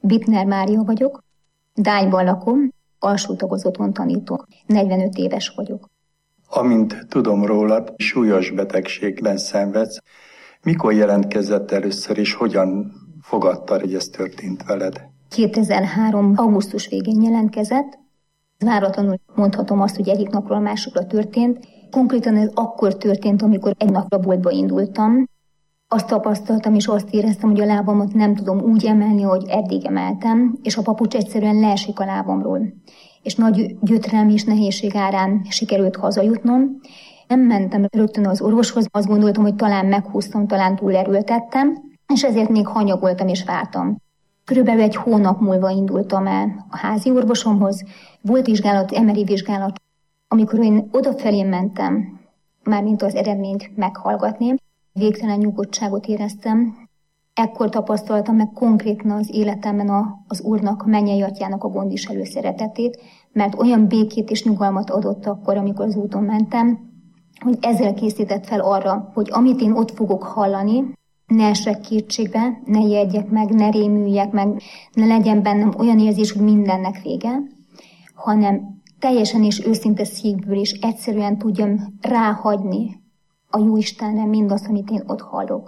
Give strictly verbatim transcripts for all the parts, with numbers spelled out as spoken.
Bittner Mária vagyok, Dályban lakom, alsó tagozaton tanítok, negyvenöt éves vagyok. Amint tudom rólad, súlyos betegségben szenvedsz. Mikor jelentkezett először, és hogyan fogadtad, hogy ez történt veled? kétezer-három. augusztus végén jelentkezett. Váratlanul mondhatom azt, hogy egyik napról a másikra történt. Konkrétan ez akkor történt, amikor egy napra boltba indultam. Azt tapasztaltam, és azt éreztem, hogy a lábamat nem tudom úgy emelni, hogy eddig emeltem, és a papucs egyszerűen leesik a lábamról. És nagy gyötrelem és nehézség árán sikerült hazajutnom. Nem mentem rögtön az orvoshoz, azt gondoltam, hogy talán meghúztam, talán túlerőltettem, és ezért még hanyagoltam és vártam. Körülbelül egy hónap múlva indultam el a házi orvosomhoz. Volt vizsgálat, em er i vizsgálat. Amikor én odafelé mentem, mármint az eredményt meghallgatni, végtelen nyugodtságot éreztem. Ekkor tapasztaltam meg konkrétan az életemben a, az Úrnak, a mennyei atyának a gondviselő szeretetét, mert olyan békét és nyugalmat adott akkor, amikor az úton mentem, hogy ezzel készített fel arra, hogy amit én ott fogok hallani, ne esek kétségbe, ne jeggyek meg, ne rémüljek meg, ne legyen bennem olyan érzés, hogy mindennek vége, hanem teljesen és őszinte szívből és egyszerűen tudjam ráhagyni a Jóistenre mindazt, amit én ott hallok.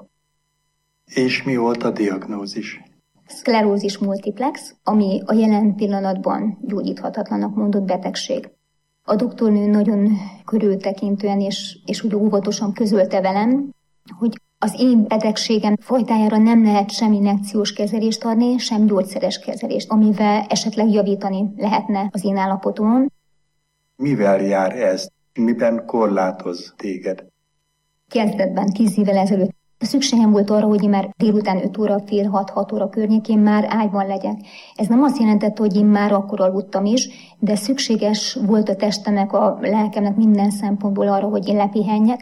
És mi volt a diagnózis? Szklerózis multiplex, ami a jelen pillanatban gyógyíthatatlanak mondott betegség. A doktornő nagyon körültekintően és, és úgy óvatosan közölte velem, hogy az én betegségem fajtájára nem lehet sem injekciós kezelést adni, sem gyógyszeres kezelést, amivel esetleg javítani lehetne az én állapotomon. Mivel jár ez? Miben korlátoz téged? Kezdetben, tíz évvel ezelőtt szükségem volt arra, hogy én már délután öt óra, fél hat, hat óra környékén már ágyban legyek. Ez nem azt jelentette, hogy én már akkor aludtam is, de szükséges volt a testemnek, a lelkemnek minden szempontból arra, hogy én lepihenjek.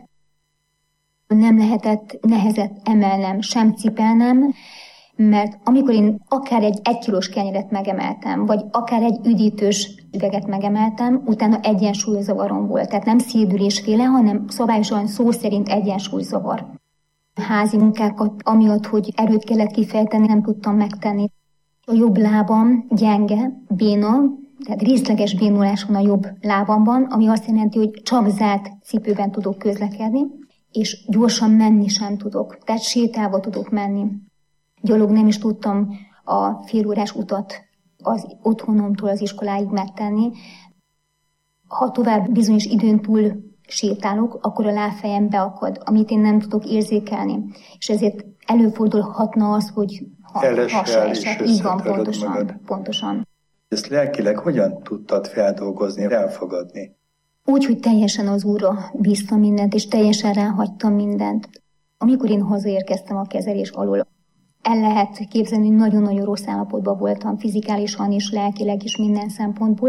Nem lehetett nehezet emelnem, sem cipelnem, mert amikor én akár egy egykilós kenyeret megemeltem, vagy akár egy üdítős üveget megemeltem, utána egyensúlyzavarom volt. Tehát nem szédülésféle, hanem szabályosan szó szerint egyensúlyzavar. Házi munkákat, amiatt, hogy erőt kellett kifejteni, nem tudtam megtenni. A jobb lábam gyenge, béna, tehát részleges bénulás van a jobb lábamban, ami azt jelenti, hogy csak zárt cipőben tudok közlekedni, és gyorsan menni sem tudok, tehát sétálva tudok menni. Gyalog nem is tudtam a félórás utat az otthonomtól az iskoláig megtenni. Ha tovább bizonyos időn túl sétálok, akkor a lábfejem beakad, amit én nem tudok érzékelni. És ezért előfordulhatna az, hogy hasa esek. Így van, pontosan, pontosan. Ezt lelkileg hogyan tudtad feldolgozni, elfogadni? Úgy, hogy teljesen az Úrra bíztam mindent, és teljesen ráhagytam mindent. Amikor én hazaérkeztem a kezelés alól, el lehet képzelni, hogy nagyon-nagyon rossz állapotban voltam, fizikálisan is, lelkileg is, minden szempontból.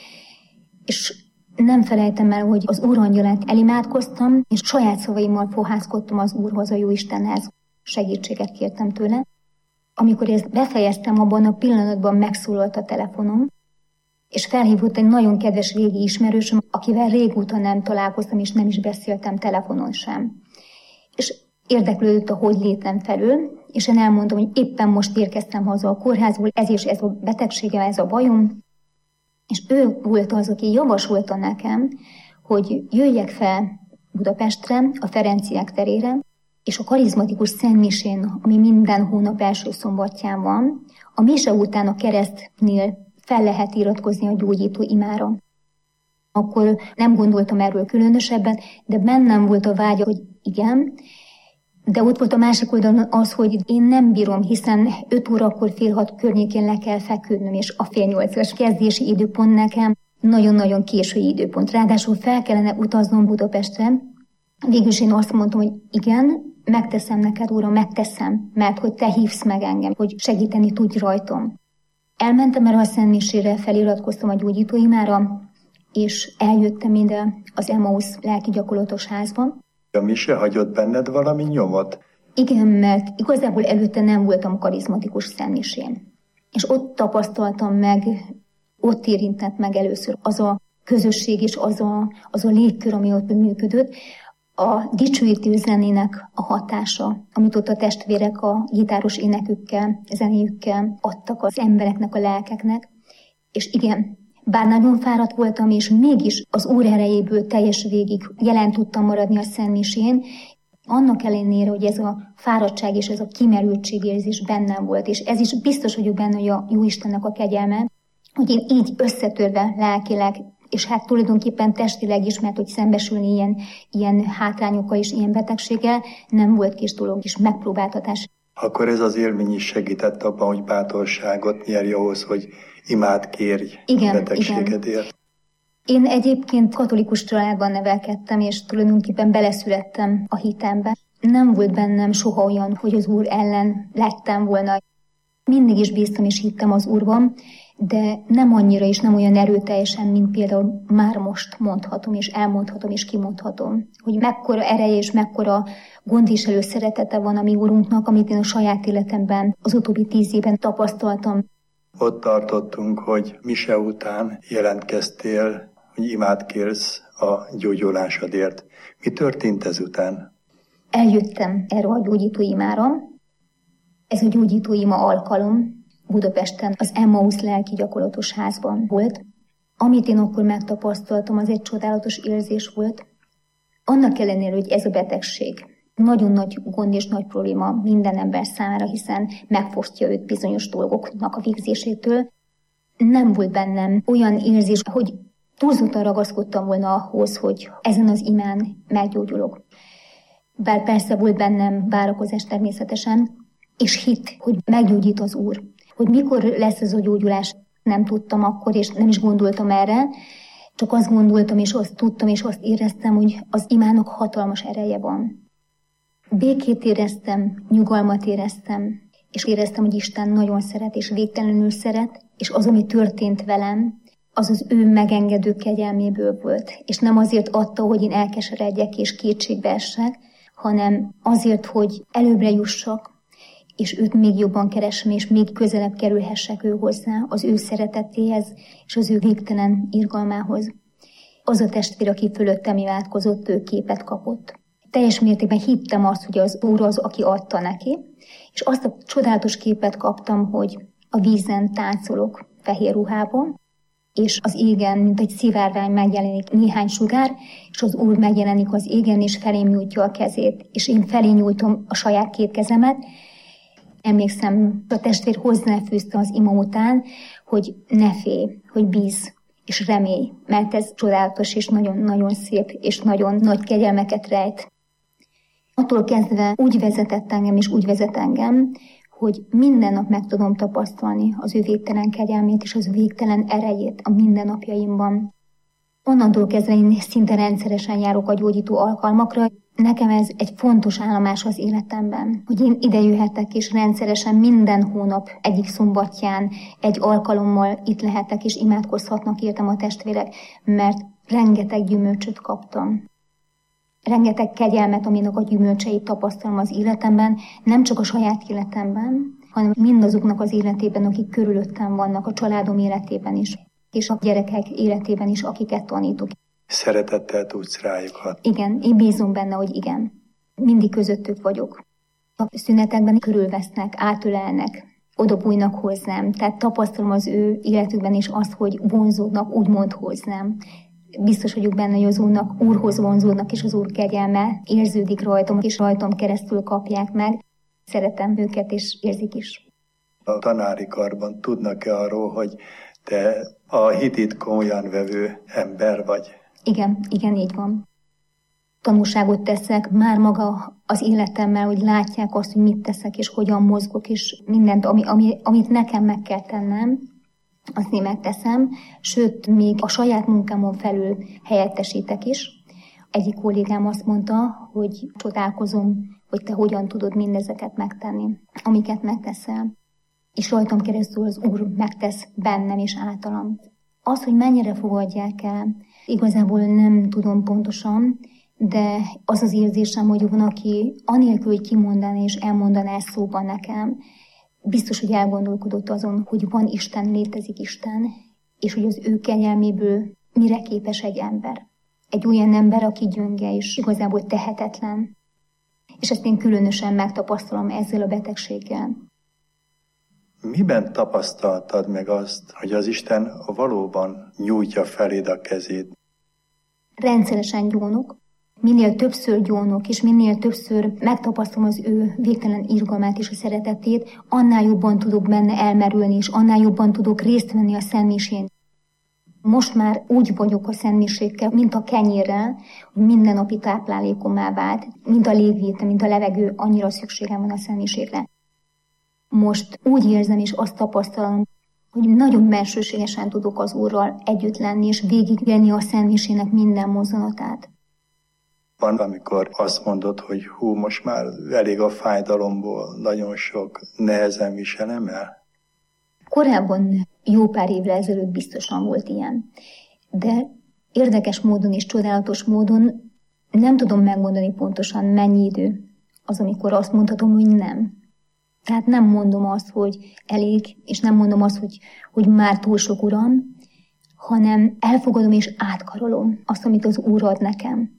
És nem felejtem el, hogy az Úr angyalát elimádkoztam, és saját szavaimmal fohászkodtam az Úrhoz, a Jóistenhez. Segítséget kértem tőle. Amikor ezt befejeztem, abban a pillanatban megszólalt a telefonom, és felhívott egy nagyon kedves régi ismerősöm, akivel régóta nem találkoztam, és nem is beszéltem telefonon sem. És érdeklődött a hogy létem felől, és én elmondom, hogy éppen most érkeztem haza a kórházból, ez és ez a betegségem, ez a bajom. És ő volt az, aki javasolta nekem, hogy jöjjek fel Budapestre, a Ferenciek terére, és a karizmatikus szentmisén, ami minden hónap első szombatján van, a mise után a keresztnél fel lehet iratkozni a gyógyító imára. Akkor nem gondoltam erről különösebben, de bennem volt a vágya, hogy igen, de ott volt a másik oldalon az, hogy én nem bírom, hiszen öt órakor fél hat környékén le kell feküdnöm, és a fél nyolcas kezdési időpont nekem nagyon-nagyon késői időpont. Ráadásul fel kellene utaznom Budapestre. Végülis én azt mondtam, hogy igen, megteszem neked, Uram, megteszem, mert hogy te hívsz meg engem, hogy segíteni tudj rajtam. Elmentem erre a szentmisére, feliratkoztam a gyógyítóimára, és eljöttem ide az Emmaus lelki gyakorlatos házba. A mise hagyott benned valami nyomot? Igen, mert igazából előtte nem voltam karizmatikus szentmisén. És ott tapasztaltam meg, ott érintett meg először az a közösség és az a, az a légkör, ami ott működött, A dicsőítő zenének a hatása, amit ott a testvérek a gitáros énekükkel, zenéjükkel adtak az embereknek, a lelkeknek. És igen, bár nagyon fáradt voltam, és mégis az Úr erejéből teljes végig jelen tudtam maradni a szentmisén, annak ellenére, hogy ez a fáradtság és ez a kimerültségérzés bennem volt, és ez is biztos vagyok benne, hogy a Jóistennek a kegyelme, hogy én így összetörve lelkileg, és hát tulajdonképpen testileg is, mert hogy szembesülni ilyen, ilyen hátrányokkal és ilyen betegséggel nem volt kis dolog, és megpróbáltatás. Akkor ez az élmény is segített abban, hogy bátorságot nyerj ahhoz, hogy imádkérj igen, a betegségedért. Igen. Én egyébként katolikus családban nevelkedtem, és tulajdonképpen beleszülettem a hitembe. Nem volt bennem soha olyan, hogy az Úr ellen lettem volna. Mindig is bíztam és hittem az Úrban, de nem annyira és nem olyan erőteljesen, mint például már most mondhatom, és elmondhatom, és kimondhatom. Hogy mekkora ereje és mekkora gondviselő szeretete van a mi Úrunknak, amit én a saját életemben az utóbbi tíz évben tapasztaltam. Ott tartottunk, hogy mise után jelentkeztél, hogy imádkérsz a gyógyulásodért. Mi történt ezután? Eljöttem erre a gyógyítóimára. Ez a gyógyítóima alkalom Budapesten az Emmaus lelki gyakorlatos házban volt. Amit én akkor megtapasztaltam, az egy csodálatos érzés volt. Annak ellenére, hogy ez a betegség nagyon nagy gond és nagy probléma minden ember számára, hiszen megfosztja őt bizonyos dolgoknak a végzésétől, nem volt bennem olyan érzés, hogy túlzottan ragaszkodtam volna ahhoz, hogy ezen az imán meggyógyulok. Bár persze volt bennem várakozás természetesen, és hit, hogy meggyógyít az Úr. Hogy mikor lesz ez a gyógyulás, nem tudtam akkor, és nem is gondoltam erre, csak azt gondoltam, és azt tudtam, és azt éreztem, hogy az imának hatalmas ereje van. Békét éreztem, nyugalmat éreztem, és éreztem, hogy Isten nagyon szeret, és végtelenül szeret, és az, ami történt velem, az az ő megengedő kegyelméből volt. És nem azért adta, hogy én elkeseredjek és kétségbe essek, hanem azért, hogy előbbre jussak, és őt még jobban keresem, és még közelebb kerülhessek ő hozzá, az ő szeretetéhez, és az ő végtelen irgalmához. Az a testvér, aki fölöttem imádkozott, ő képet kapott. Teljes mértékben hittem azt, hogy az Úr az, aki adta neki, és azt a csodálatos képet kaptam, hogy a vízen táncolok fehér ruhában, és az égen, mint egy szivárvány megjelenik néhány sugár, és az Úr megjelenik az égen, és felém nyújtja a kezét, és én felé nyújtom a saját két kezemet. Emlékszem, a testvér hozzáfűzte az ima után, hogy ne félj, hogy bíz, és remélj, mert ez csodálatos, és nagyon-nagyon szép, és nagyon nagy kegyelmeket rejt. Attól kezdve úgy vezetett engem, és úgy vezet engem, hogy minden nap meg tudom tapasztalni az ő végtelen kegyelmét, és az ő végtelen erejét a mindennapjaimban. Onnantól kezdve én szinte rendszeresen járok a gyógyító alkalmakra. Nekem ez egy fontos állomás az életemben, hogy én ide jöhetek, és rendszeresen minden hónap egyik szombatján egy alkalommal itt lehetek, és imádkozhatnak értem a testvérek, mert rengeteg gyümölcsöt kaptam. Rengeteg kegyelmet, aminek a gyümölcseit tapasztalom az életemben, nem csak a saját életemben, hanem mindazoknak az életében, akik körülöttem vannak, a családom életében is, és a gyerekek életében is, akiket tanítok. Szeretettel tudsz rájuk hatni. Igen, én bízom benne, hogy igen. Mindig közöttük vagyok. A szünetekben körülvesznek, átölelnek, odabújnak hozzám, tehát tapasztalom az ő életükben is azt, hogy vonzódnak úgymond hozzám. Biztos vagyok benne, hogy az Úrnak, Úrhoz vonzódnak, és az Úr kegyelme érződik rajtam, és rajtam keresztül kapják meg. Szeretem őket, és érzik is. A tanári karban tudnak-e arról, hogy te a hitét komolyan vevő ember vagy? Igen, igen, így van. Tanúságot teszek már maga az életemmel, hogy látják azt, hogy mit teszek, és hogyan mozgok, és mindent, ami, ami, amit nekem meg kell tennem, azt én megteszem, sőt, még a saját munkámon felül helyettesítek is. Egyik kollégám azt mondta, hogy csodálkozom, hogy te hogyan tudod mindezeket megtenni, amiket megteszel. És rajtam keresztül az Úr megtesz bennem és általam. Az, hogy mennyire fogadják el, igazából nem tudom pontosan, de az az érzésem, hogy van, aki anélkül, hogy kimondaná és elmondaná szóban nekem, biztos, hogy elgondolkodott azon, hogy van Isten, létezik Isten, és hogy az ő kegyelméből mire képes egy ember. Egy olyan ember, aki gyönge és igazából tehetetlen. És ezt én különösen megtapasztalom ezzel a betegséggel. Miben tapasztaltad meg azt, hogy az Isten valóban nyújtja feléd a kezét? Rendszeresen gyónok. Minél többször gyónok, és minél többször megtapasztalom az ő végtelen irgalmát és a szeretetét, annál jobban tudok benne elmerülni, és annál jobban tudok részt venni a szentmisén. Most már úgy vagyok a szentmisékkel, mint a kenyérrel, hogy mindennapi táplálékommá vált, mint a légvétel, mint a levegő, annyira szükségem van a szentmisékre. Most úgy érzem és azt tapasztalom, hogy nagyon bensőségesen tudok az Úrral együtt lenni, és végigvenni a szentmisének minden mozzanatát. Van, amikor azt mondod, hogy hú, most már elég a fájdalomból, nagyon sok nehezen viselem el? Korábban jó pár évre ezelőtt biztosan volt ilyen. De érdekes módon és csodálatos módon nem tudom megmondani pontosan, mennyi idő az, amikor azt mondhatom, hogy nem. Tehát nem mondom azt, hogy elég, és nem mondom azt, hogy, hogy már túl sok, Uram, hanem elfogadom és átkarolom azt, amit az Úr ad nekem.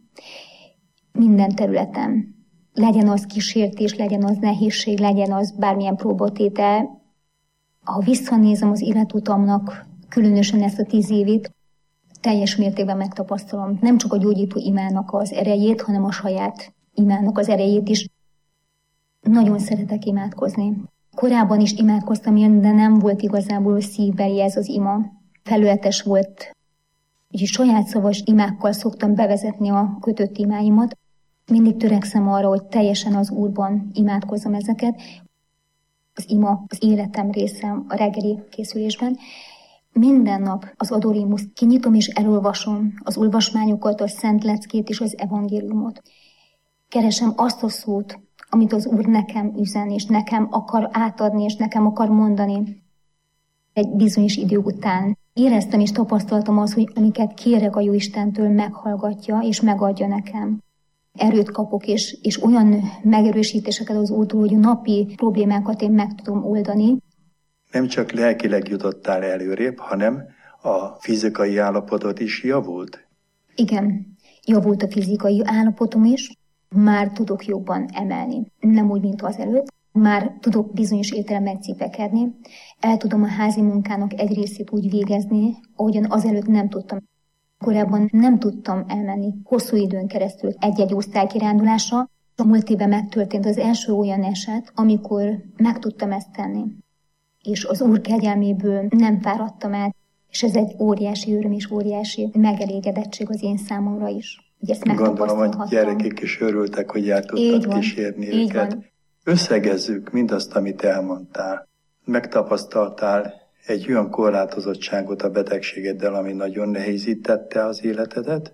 Minden területen. Legyen az kísértés, legyen az nehézség, legyen az bármilyen próbatétel. Ha visszanézem az életutamnak, különösen ezt a tíz évét, teljes mértékben megtapasztalom nem csak a gyógyító imának az erejét, hanem a saját imának az erejét is. Nagyon szeretek imádkozni. Korábban is imádkoztam, de nem volt igazából szívbeli ez az ima. Felületes volt. Úgyhogy saját szavas imákkal szoktam bevezetni a kötött imáimat. Mindig törekszem arra, hogy teljesen az Úrban imádkozzam ezeket. Az ima az életem része a reggeli készülésben. Minden nap az adorémuszt kinyitom és elolvasom az olvasmányokat, a Szent Leckét és az evangéliumot. Keresem azt a szót, amit az Úr nekem üzen, és nekem akar átadni, és nekem akar mondani. Egy bizonyos idő után éreztem és tapasztaltam azt, hogy amiket kérek a Jóistentől, meghallgatja és megadja nekem. Erőt kapok, és, és olyan megerősítéseket az Úrtól, hogy a napi problémákat én meg tudom oldani. Nem csak lelkileg jutottál előrébb, hanem a fizikai állapotod is javult? Igen, javult a fizikai állapotom is. Már tudok jobban emelni. Nem úgy, mint azelőtt. Már tudok bizonyos értelemben cipekedni. El tudom a házi munkának egy részét úgy végezni, ahogyan azelőtt nem tudtam. Korábban nem tudtam elmenni hosszú időn keresztül egy-egy osztálykirándulásra. A múlt évben megtörtént az első olyan eset, amikor meg tudtam ezt tenni. És az Úr kegyelméből nem fáradtam el, és ez egy óriási öröm és óriási megelégedettség az én számomra is. Gondolom, hogy gyerekek is örültek, hogy el tudtad kísérni őket. Van. Összegezzük mindazt, amit elmondtál. Megtapasztaltál egy olyan korlátozottságot a betegségeddel, ami nagyon nehézítette az életedet,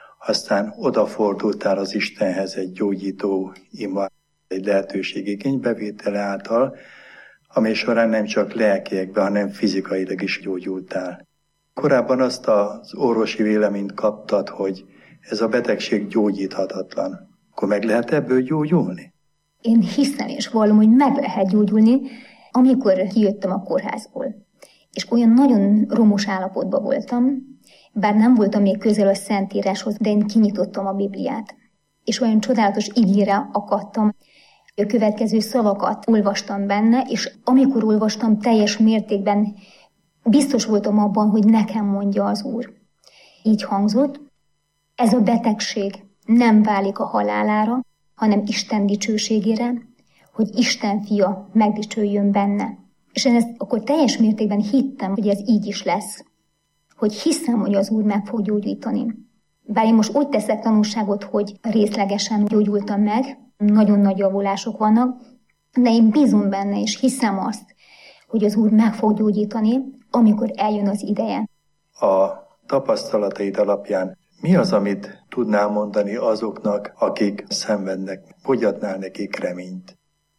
aztán odafordultál az Istenhez egy gyógyító ima, egy lehetőség igénybevétele által, amely során nem csak lelkiekben, hanem fizikailag is gyógyultál. Korábban azt az orvosi véleményt kaptad, hogy ez a betegség gyógyíthatatlan. Akkor meg lehet ebből gyógyulni? Én hiszem és vallom, hogy meg lehet gyógyulni, amikor kijöttem a kórházból. És olyan nagyon romos állapotban voltam, bár nem voltam még közel a Szentíráshoz, de én kinyitottam a Bibliát. És olyan csodálatos igére akadtam. A következő szavakat olvastam benne, és amikor olvastam, teljes mértékben biztos voltam abban, hogy nekem mondja az Úr. Így hangzott: ez a betegség nem válik a halálára, hanem Isten dicsőségére, hogy Isten fia megdicsőjön benne. És én ezt akkor teljes mértékben hittem, hogy ez így is lesz. Hogy hiszem, hogy az Úr meg fog gyógyítani. Bár én most úgy teszek tanulságot, hogy részlegesen gyógyultam meg, nagyon nagy javulások vannak, de én bízom benne, és hiszem azt, hogy az Úr meg fog gyógyítani, amikor eljön az ideje. A tapasztalataid alapján mi az, amit tudnál mondani azoknak, akik szenvednek? Hogy adnál nekik reményt?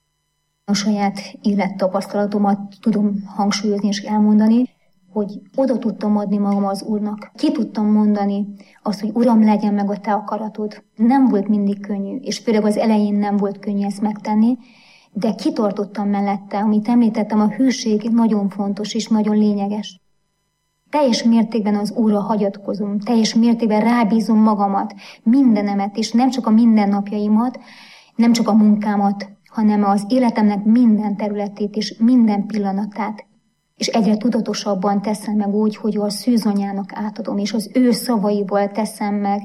A saját élettapasztalatomat tudom hangsúlyozni és elmondani, hogy oda tudtam adni magam az Úrnak. Ki tudtam mondani azt, hogy Uram, legyen meg a te akaratod. Nem volt mindig könnyű, és főleg az elején nem volt könnyű ezt megtenni, de kitartottam mellette, amit említettem, a hűség nagyon fontos és nagyon lényeges. teljes mértékben az Úrra hagyatkozom, teljes mértékben rábízom magamat, mindenemet, és nem csak a mindennapjaimat, nem csak a munkámat, hanem az életemnek minden területét és minden pillanatát. És egyre tudatosabban teszem meg úgy, hogy a szűzanyának átadom, és az ő szavaiból teszem meg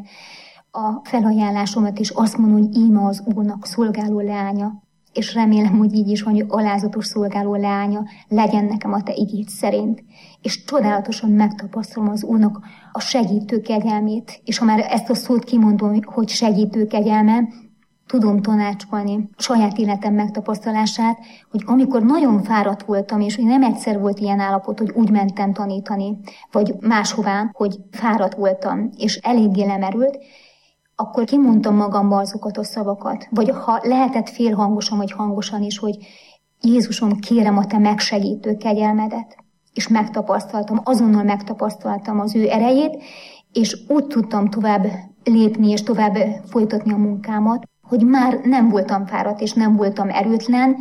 a felajánlásomat, és azt mondom, hogy íme az Úrnak szolgáló leánya. És remélem, hogy így is van, hogy alázatos szolgáló leánya legyen nekem a te igéd szerint. És csodálatosan megtapasztalom az Úrnak a segítő kegyelmét. És ha már ezt a szót kimondom, hogy segítő kegyelme, tudom tanácsolni saját életem megtapasztalását, hogy amikor nagyon fáradt voltam, és nem egyszer volt ilyen állapot, hogy úgy mentem tanítani, vagy máshová, hogy fáradt voltam, és eléggé lemerült, akkor kimondtam magamba azokat a szavakat, vagy ha lehetett félhangosan, vagy hangosan is, hogy Jézusom, kérem a te megsegítő kegyelmedet. És megtapasztaltam, azonnal megtapasztaltam az ő erejét, és úgy tudtam tovább lépni, és tovább folytatni a munkámat, hogy már nem voltam fáradt, és nem voltam erőtlen.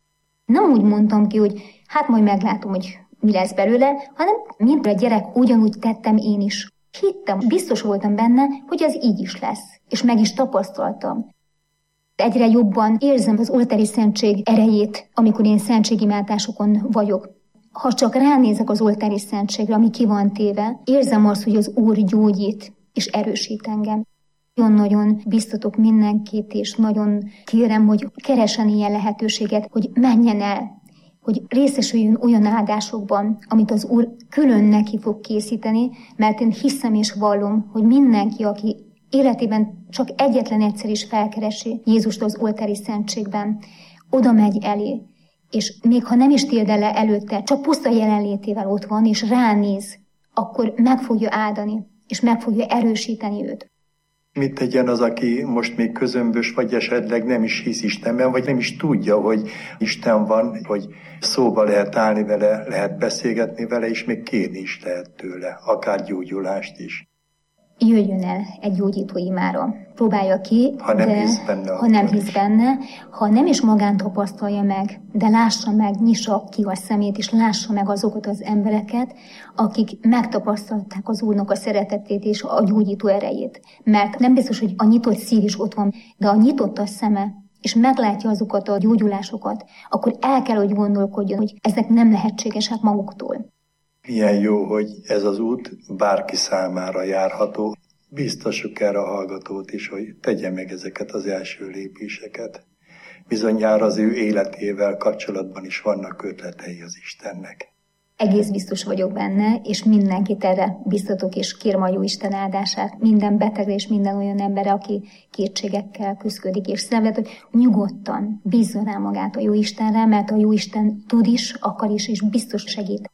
Nem úgy mondtam ki, hogy hát majd meglátom, hogy mi lesz belőle, hanem mint a gyerek ugyanúgy tettem én is. Hittem, biztos voltam benne, hogy ez így is lesz, és meg is tapasztaltam. Egyre jobban érzem az oltári szentség erejét, amikor én szentségimádásokon vagyok. Ha csak ránézek az oltári szentségre, ami ki van téve, érzem azt, hogy az Úr gyógyít és erősít engem. Nagyon-nagyon biztatok mindenkit, és nagyon kérem, hogy keresen ilyen lehetőséget, hogy menjen el, hogy részesüljön olyan áldásokban, amit az Úr külön neki fog készíteni, mert én hiszem és vallom, hogy mindenki, aki életében csak egyetlen egyszer is felkeresi Jézust az oltári szentségben, oda megy elé, és még ha nem is térde le előtte, csak puszta jelenlétével ott van, és ránéz, akkor meg fogja áldani, és meg fogja erősíteni őt. Mit tegyen az, aki most még közömbös, vagy esetleg nem is hisz Istenben, vagy nem is tudja, hogy Isten van, hogy szóba lehet állni vele, lehet beszélgetni vele, és még kérni is lehet tőle, akár gyógyulást is. Jöjjön el egy gyógyító imára. Próbálja ki, ha nem de, hisz benne. Ha nem hisz benne, ha nem is magán tapasztalja meg, de lássa meg, nyissa ki a szemét, és lássa meg azokat az embereket, akik megtapasztalták az Úrnak a szeretetét és a gyógyító erejét. Mert nem biztos, hogy a nyitott szív is ott van, de a nyitott a szeme, és meglátja azokat a gyógyulásokat, akkor el kell, hogy gondolkodjon, hogy ezek nem lehetségesek maguktól. Milyen jó, hogy ez az út bárki számára járható. Biztosuk erre a hallgatót is, hogy tegye meg ezeket az első lépéseket. Bizonyára az ő életével kapcsolatban is vannak ötletei az Istennek. Egész biztos vagyok benne, és mindenkit erre biztatok, és kérem a Jóisten áldását minden betegre és minden olyan emberre, aki kétségekkel küszködik és szenved, hogy nyugodtan bízzon rá magát a Jóistenre, mert a Jóisten tud is, akar is, és biztos segít.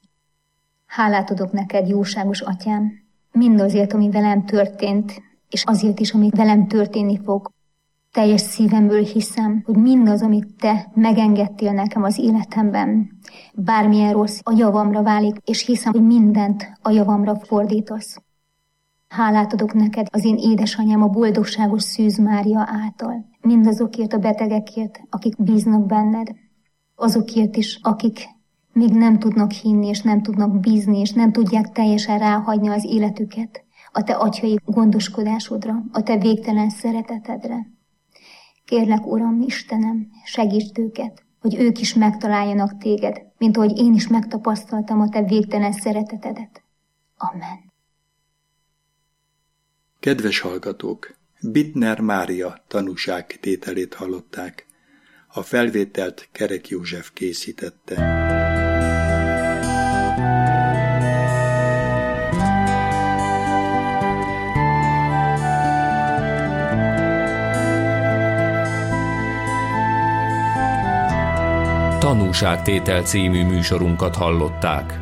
Hálát adok neked, jóságos atyám, mindazért, ami velem történt, és azért is, ami velem történni fog. Teljes szívemből hiszem, hogy mindaz, amit te megengedtél nekem az életemben, bármilyen rossz a javamra válik, és hiszem, hogy mindent a javamra fordítasz. Hálát adok neked az én édesanyám, a boldogságos Szűz Mária által, mindazokért a betegekért, akik bíznak benned, azokért is, akik még nem tudnak hinni, és nem tudnak bízni, és nem tudják teljesen ráhagyni az életüket a te atyai gondoskodásodra, a te végtelen szeretetedre. Kérlek, Uram, Istenem, segítsd őket, hogy ők is megtaláljanak téged, mint ahogy én is megtapasztaltam a te végtelen szeretetedet. Amen. Kedves hallgatók! Bittner Mária tanúságtételét hallották. A felvételt Kerek József készítette. Tanúságtétel című műsorunkat hallották.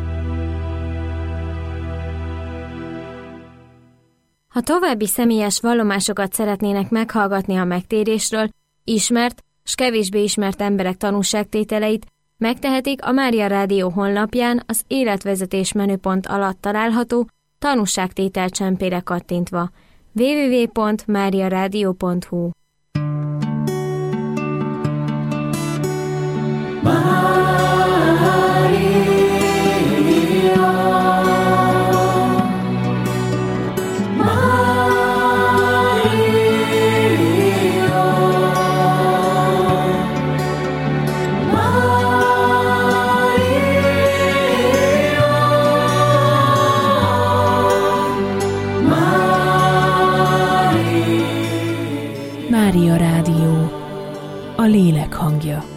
Ha további személyes vallomásokat szeretnének meghallgatni a megtérésről, ismert s kevésbé ismert emberek tanúságtételeit, megtehetik a Mária Rádió honlapján az életvezetés menüpont alatt található tanúságtétel csempére kattintva. double-u double-u double-u pont mária rádió pont hu Mária. Mária Rádió, a lélek hangja.